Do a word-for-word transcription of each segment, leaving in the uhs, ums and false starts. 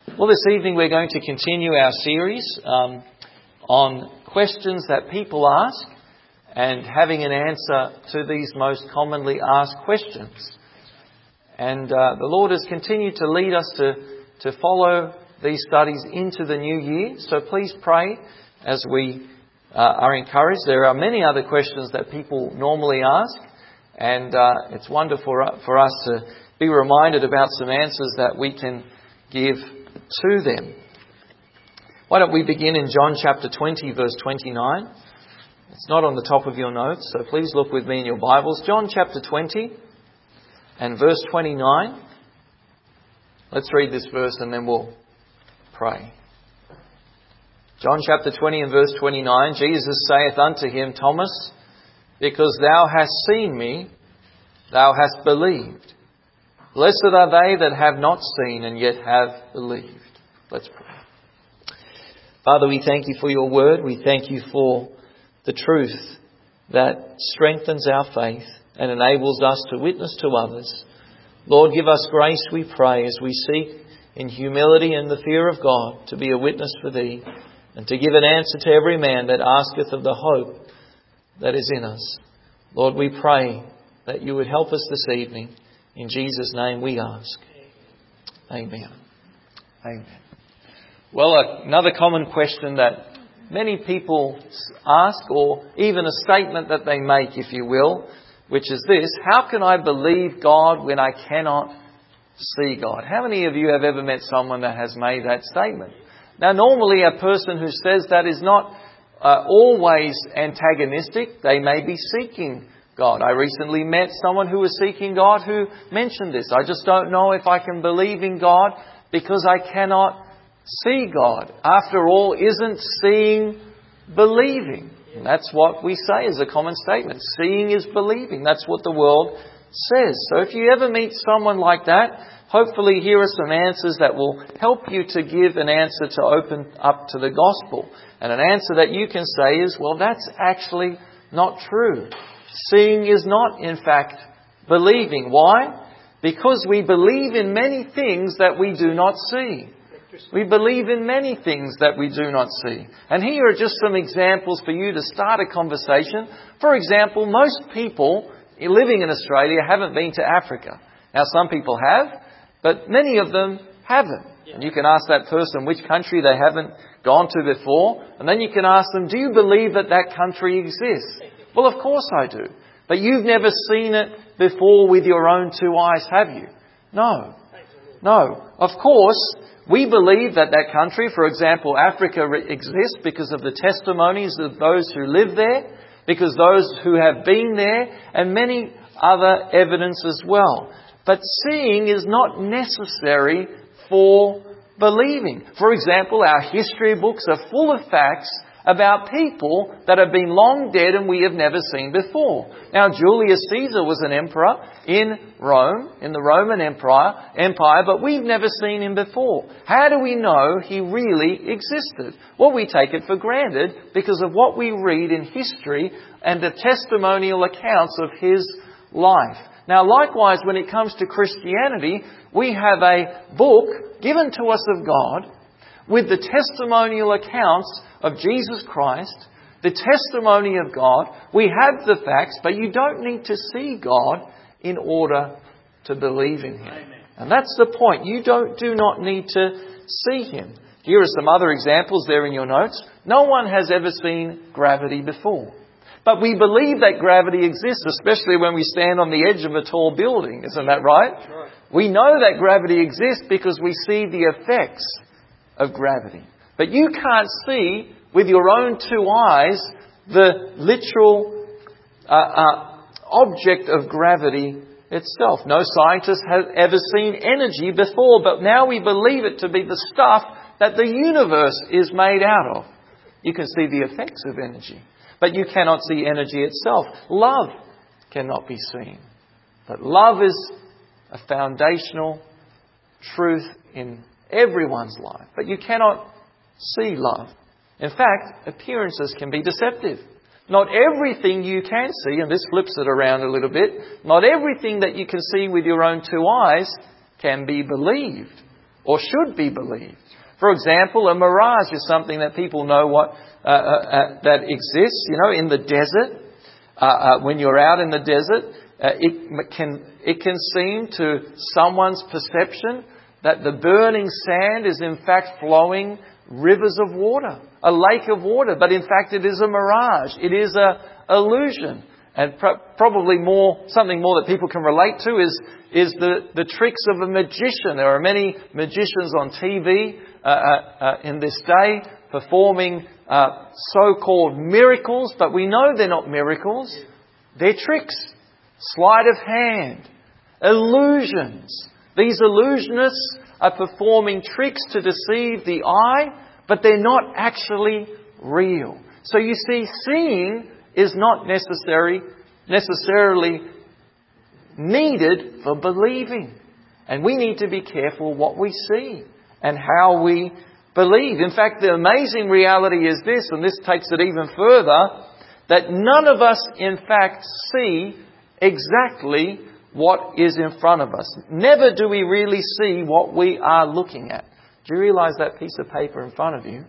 Well, this evening we're going to continue our series um, on questions that people ask and having an answer to these most commonly asked questions. And uh, the Lord has continued to lead us to, to follow these studies into the new year. So please pray as we uh, are encouraged. There are many other questions that people normally ask, and uh, it's wonderful for us to be reminded about some answers that we can give to them. Why don't we begin in John chapter twenty, verse twenty-nine. It's not on the top of your notes, so please look with me in your Bibles. John chapter twenty and verse twenty-nine. Let's read this verse and then we'll pray. John chapter twenty and verse twenty-nine. Jesus saith unto him, Thomas, because thou hast seen me, thou hast believed. Blessed are they that have not seen and yet have believed. Let's pray. Father, we thank you for your word. We thank you for the truth that strengthens our faith and enables us to witness to others. Lord, give us grace, we pray, as we seek in humility and the fear of God to be a witness for thee and to give an answer to every man that asketh of the hope that is in us. Lord, we pray that you would help us this evening. In Jesus' name we ask. Amen. Amen. Well, another common question that many people ask, or even a statement that they make, if you will, which is this: how can I believe God when I cannot see God? How many of you have ever met someone that has made that statement? Now, normally a person who says that is not uh, always antagonistic. They may be seeking God. I recently met someone who was seeking God who mentioned this. I just don't know if I can believe in God because I cannot see God. After all, isn't seeing believing? And that's what we say as a common statement. Seeing is believing. That's what the world says. So if you ever meet someone like that, hopefully here are some answers that will help you to give an answer to open up to the gospel. And an answer that you can say is, well, that's actually not true. Seeing is not, in fact, believing. Why? Because we believe in many things that we do not see. We believe in many things that we do not see. And here are just some examples for you to start a conversation. For example, most people living in Australia haven't been to Africa. Now, some people have, but many of them haven't. And you can ask that person which country they haven't gone to before. And then you can ask them, do you believe that that country exists? Well, of course I do. But you've never seen it before with your own two eyes, have you? No. No. Of course, we believe that that country, for example, Africa, exists because of the testimonies of those who live there, because those who have been there, and many other evidence as well. But seeing is not necessary for believing. For example, our history books are full of facts about people that have been long dead and we have never seen before. Now, Julius Caesar was an emperor in Rome, in the Roman Empire, Empire, but we've never seen him before. How do we know he really existed? Well, we take it for granted because of what we read in history and the testimonial accounts of his life. Now, likewise, when it comes to Christianity, we have a book given to us of God with the testimonial accounts of Jesus Christ, the testimony of God. We have the facts, but you don't need to see God in order to believe in Him. Amen. And that's the point. You don't, do not need to see Him. Here are some other examples there in your notes. No one has ever seen gravity before. But we believe that gravity exists, especially when we stand on the edge of a tall building. Isn't that right? That's right. We know that gravity exists because we see the effects of gravity. But you can't see with your own two eyes the literal uh, uh, object of gravity itself. No scientist has ever seen energy before, but now we believe it to be the stuff that the universe is made out of. You can see the effects of energy, but you cannot see energy itself. Love cannot be seen, but love is a foundational truth in everyone's life. But you cannot see love. In fact, appearances can be deceptive. Not everything you can see, and this flips it around a little bit, not everything that you can see with your own two eyes can be believed. or should be believed. For example, a mirage is something that people know what uh, uh, uh, that exists. You know, in the desert, uh, uh, when you're out in the desert, uh, it can it can seem to someone's perception that the burning sand is in fact flowing rivers of water, a lake of water. But in fact, it is a mirage. It is a illusion. And pro- probably more, something more that people can relate to is, is the, the tricks of a magician. There are many magicians on T V uh, uh, uh, in this day performing uh, so-called miracles, but we know they're not miracles. They're tricks. Sleight of hand. Illusions. These illusionists are performing tricks to deceive the eye, but they're not actually real. So you see, seeing is not necessary, necessarily needed for believing. And we need to be careful what we see and how we believe. In fact, the amazing reality is this, and this takes it even further, that none of us in fact see exactly what is in front of us. Never do we really see what we are looking at. Do you realise that piece of paper in front of you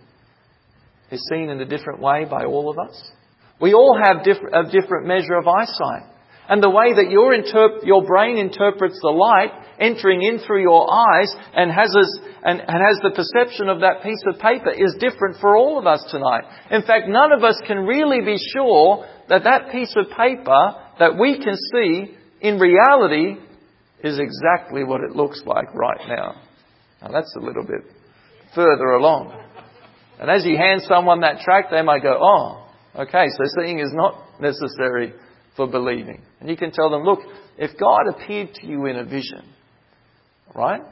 is seen in a different way by all of us? We all have different, a different measure of eyesight. And the way that your, interp- your brain interprets the light entering in through your eyes and has, us, and, and has the perception of that piece of paper is different for all of us tonight. In fact, none of us can really be sure that that piece of paper that we can see in reality is exactly what it looks like right now. Now that's a little bit further along. And as you hand someone that tract, they might go, oh, okay, so seeing is not necessary for believing. And you can tell them, look, if God appeared to you in a vision, right?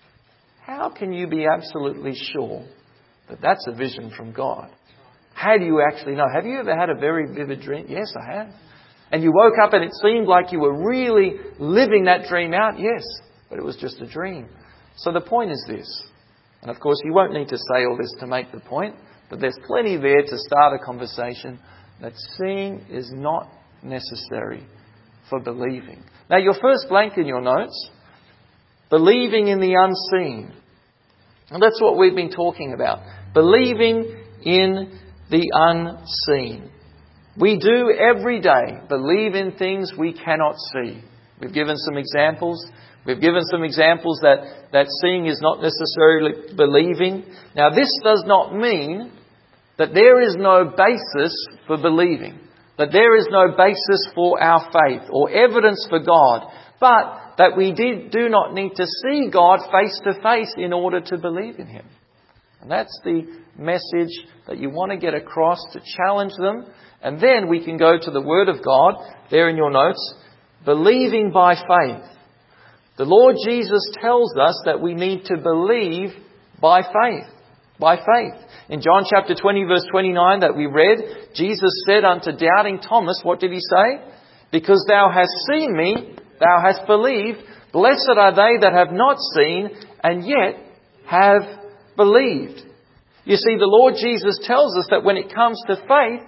How can you be absolutely sure that that's a vision from God? How do you actually know? Have you ever had a very vivid dream? Yes, I have. And you woke up and it seemed like you were really living that dream out? Yes, but it was just a dream. So the point is this. And of course, you won't need to say all this to make the point, but there's plenty there to start a conversation that seeing is not necessary for believing. Now, your first blank in your notes, believing in the unseen. And that's what we've been talking about. Believing in the unseen. We do every day believe in things we cannot see. We've given some examples. We've given some examples that, that seeing is not necessarily believing. Now, this does not mean that there is no basis for believing, that there is no basis for our faith or evidence for God, but that we did, do not need to see God face to face in order to believe in Him. And that's the message that you want to get across to challenge them. And then we can go to the Word of God, there in your notes, believing by faith. The Lord Jesus tells us that we need to believe by faith. By faith. In John chapter twenty verse twenty-nine that we read, Jesus said unto doubting Thomas, what did He say? Because thou hast seen me, thou hast believed. Blessed are they that have not seen and yet have believed. You see, the Lord Jesus tells us that when it comes to faith,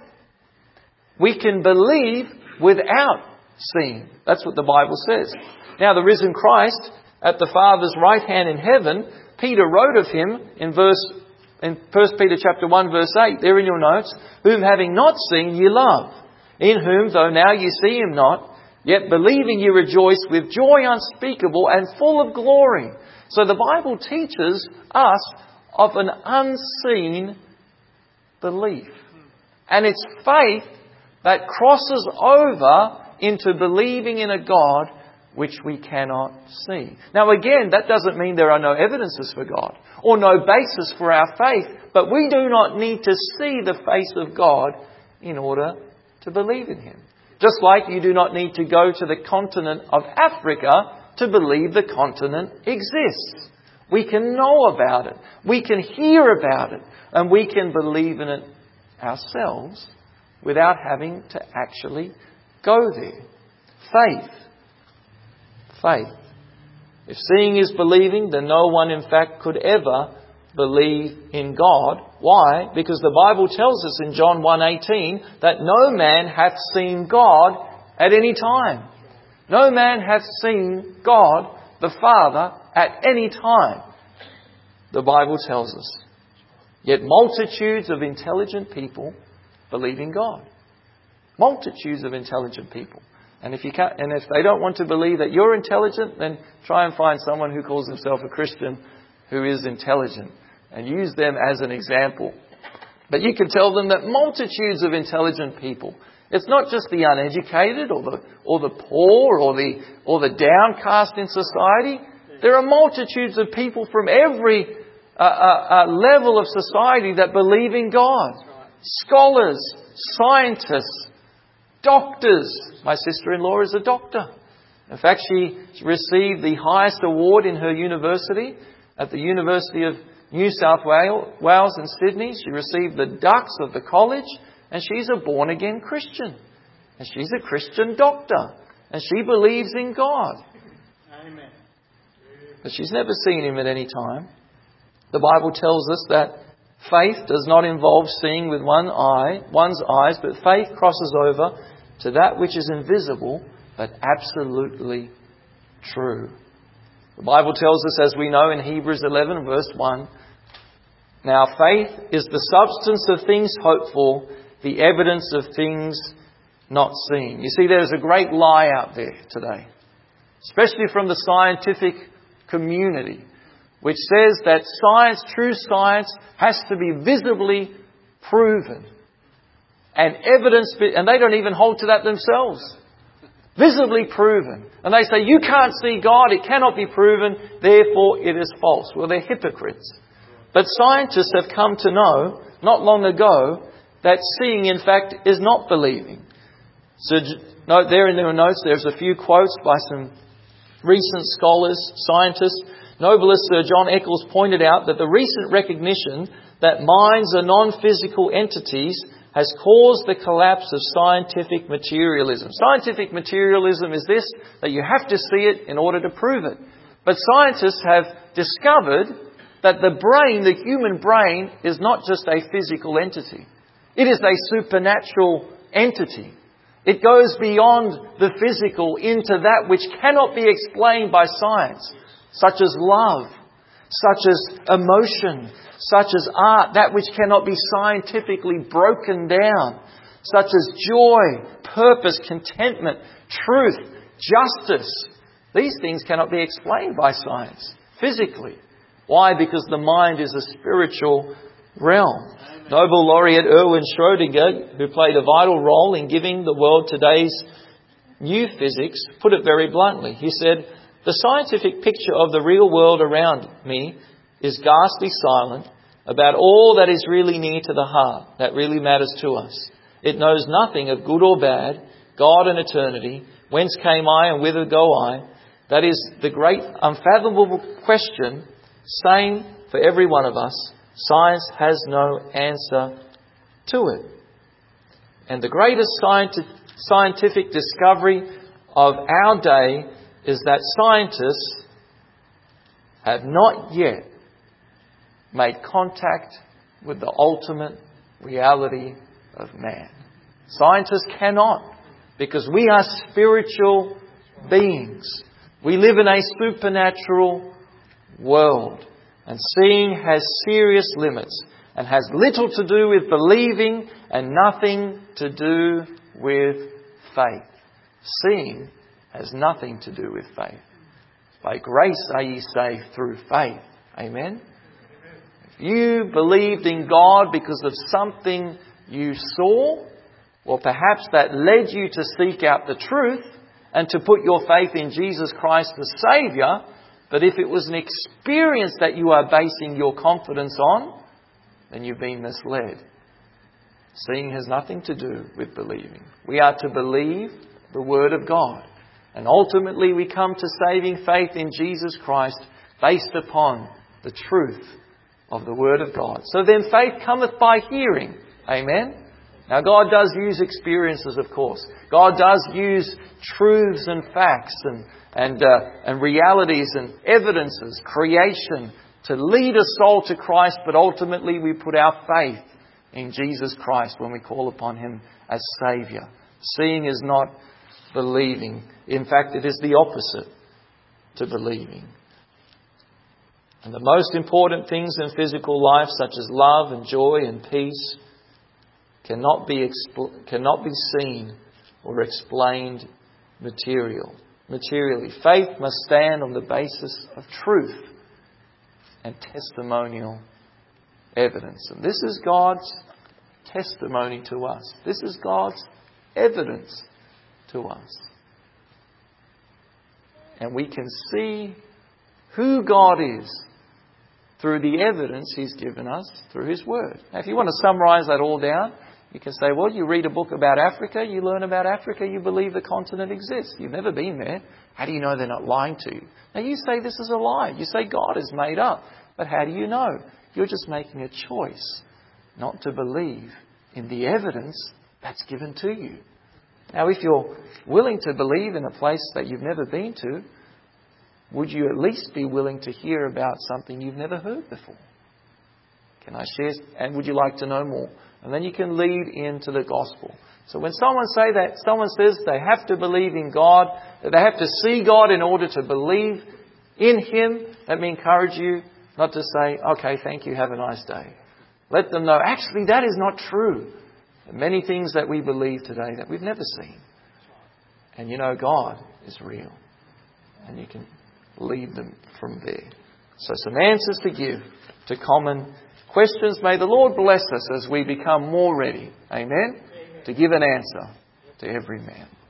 we can believe without seeing. That's what the Bible says. Now, the risen Christ at the Father's right hand in heaven, Peter wrote of Him in verse in First Peter chapter one verse eight, there in your notes, whom having not seen ye love, in whom though now ye see Him not, yet believing ye rejoice with joy unspeakable and full of glory. So the Bible teaches us of an unseen belief. And it's faith that crosses over into believing in a God which we cannot see. Now again, that doesn't mean there are no evidences for God or no basis for our faith, but we do not need to see the face of God in order to believe in Him. Just like you do not need to go to the continent of Africa to believe the continent exists. We can know about it. We can hear about it. And we can believe in it ourselves without having to actually go there. Faith. Faith. If seeing is believing, then no one in fact could ever believe in God. Why? Because the Bible tells us in John one eighteen that no man hath seen God at any time. No man hath seen God, the Father, at any time. the Bible tells us. Yet multitudes of intelligent people believe in God. Multitudes of intelligent people. And if you can't, and if they don't want to believe that you're intelligent, then try and find someone who calls himself a Christian who is intelligent and use them as an example. But you can tell them that multitudes of intelligent people. It's not just the uneducated or the or the poor or the or the downcast in society. There are multitudes of people from every uh, uh, uh, level of society that believe in God. Scholars, scientists, doctors. My sister-in-law is a doctor. In fact, she received the highest award in her university at the University of New South Wales in Sydney. She received the Dux of the college, and she's a born-again Christian. And she's a Christian doctor. And she believes in God. Amen. But she's never seen Him at any time. The Bible tells us that faith does not involve seeing with one eye, one's eyes, but faith crosses over to that which is invisible, but absolutely true. The Bible tells us, as we know in Hebrews eleven verse one, now faith is the substance of things hoped for, the evidence of things not seen. You see, there's a great lie out there today, especially from the scientific community, which says that science, true science, has to be visibly proven. And evidence, and they don't even hold to that themselves. Visibly proven. And they say, you can't see God, it cannot be proven, therefore it is false. Well, they're hypocrites. But scientists have come to know, not long ago, that seeing, in fact, is not believing. So, note there in their notes, there's a few quotes by some recent scholars, scientists. Novelist Sir John Eccles pointed out that the recent recognition that minds are non-physical entities has caused the collapse of scientific materialism. Scientific materialism is this, that you have to see it in order to prove it. But scientists have discovered that the brain, the human brain, is not just a physical entity. It is a supernatural entity. It goes beyond the physical into that which cannot be explained by science, such as love, such as emotion, such as art, that which cannot be scientifically broken down, such as joy, purpose, contentment, truth, justice. These things cannot be explained by science, physically. Why? Because the mind is a spiritual realm. Nobel laureate Erwin Schrödinger, who played a vital role in giving the world today's new physics, put it very bluntly. He said, the scientific picture of the real world around me is ghastly silent about all that is really near to the heart, that really matters to us. It knows nothing of good or bad, God and eternity, whence came I and whither go I. That is the great unfathomable question, same for every one of us. Science has no answer to it. And the greatest scientific discovery of our day is that scientists have not yet made contact with the ultimate reality of man. Scientists cannot, because we are spiritual beings. We live in a supernatural world. And seeing has serious limits and has little to do with believing and nothing to do with faith. Seeing has nothing to do with faith. By grace are ye saved through faith. Amen? If you believed in God because of something you saw, well, perhaps that led you to seek out the truth and to put your faith in Jesus Christ as Saviour. But if it was an experience that you are basing your confidence on, then you've been misled. Seeing has nothing to do with believing. We are to believe the Word of God. And ultimately we come to saving faith in Jesus Christ based upon the truth of the Word of God. So then faith cometh by hearing. Amen? Now God does use experiences, of course. God does use truths and facts and and uh, and realities and evidences, creation, to lead a soul to Christ. But ultimately we put our faith in Jesus Christ when we call upon Him as Saviour. Seeing is not believing. In fact, it is the opposite to believing. And the most important things in physical life, such as love and joy and peace, cannot be expl- cannot be seen or explained material. materially. Faith must stand on the basis of truth and testimonial evidence. And this is God's testimony to us. This is God's evidence to us. And we can see who God is through the evidence He's given us through His Word. Now, if you want to summarise that all down, you can say, well, you read a book about Africa, you learn about Africa, you believe the continent exists. You've never been there. How do you know they're not lying to you? Now, you say this is a lie. You say God is made up. But how do you know? You're just making a choice not to believe in the evidence that's given to you. Now, if you're willing to believe in a place that you've never been to, would you at least be willing to hear about something you've never heard before? Can I share? And would you like to know more? And then you can lead into the gospel. So when someone say that, someone says they have to believe in God, that they have to see God in order to believe in Him, let me encourage you not to say, okay, thank you, have a nice day. Let them know, actually, that is not true. There are many things that we believe today that we've never seen. And you know God is real. And you can lead them from there. So some answers to give to common questions. May the Lord bless us as we become more ready, amen, to give an answer to every man.